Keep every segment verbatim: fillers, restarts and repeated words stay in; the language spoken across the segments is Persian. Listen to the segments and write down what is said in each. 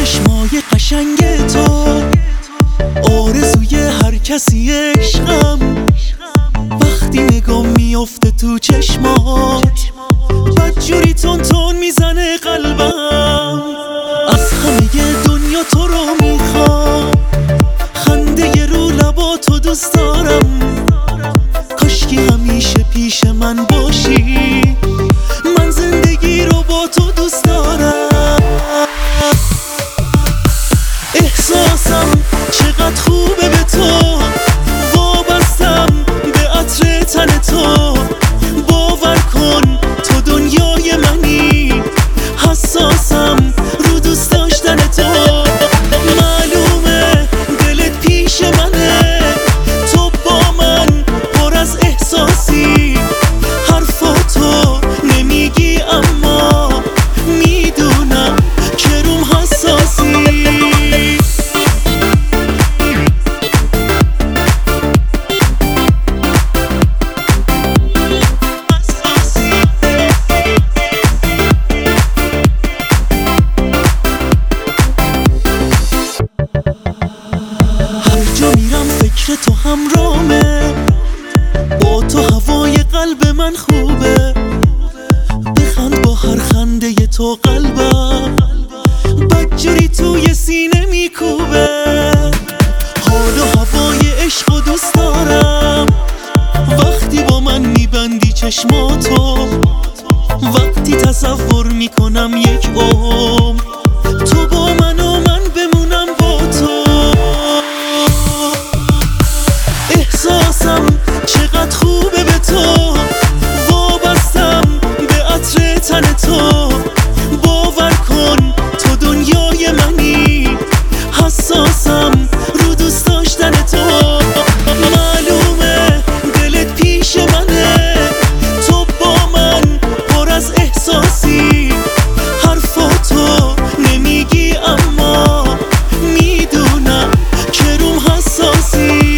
چشمای قشنگ تو آرزوی هر کسی عشقم. وقتی نگاه میافته تو چشمات بدجوری تون تون میزنه قلبم. از همه دنیا تو رو میخوام، خنده ی رو لباتو دوست دارم. کاشکی همیشه پیش من باشی، من زندگی رو با تو دوست دارم. احساسم چقدر خوبه به تو، وابستم به عطر تن تو. باور کن تو دنیای منی، حساسم رو دوست داشتن تو. معلومه دلت پیش منه، تو با من پر از احساسی. حرفاتو نمیگی اما میدونم که روم حساسی. فکر تو همرامه، با تو هوای قلب من خوبه. بخند با هر خنده ی تو قلبم بدجوری توی سینه میکوبه. حال و هوای عشق و دوست دارم، وقتی با من میبندی چشماتو. وقتی تصور میکنم یک عمر تو با من و من بمونم با تو. احساسم چقدر خوبه به تو، وابستم به عطر تن تو. باور کن تو دنیای منی، حساسم رو دوست داشتن تو. معلومه دلت پیش منه، تو با من پر از احساسی. حرفاتو نمیگی اما میدونم که روم حساسی.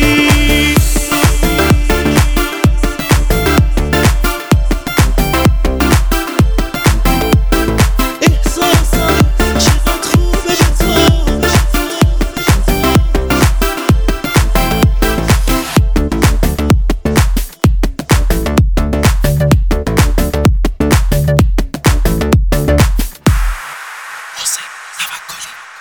حسین توکلی.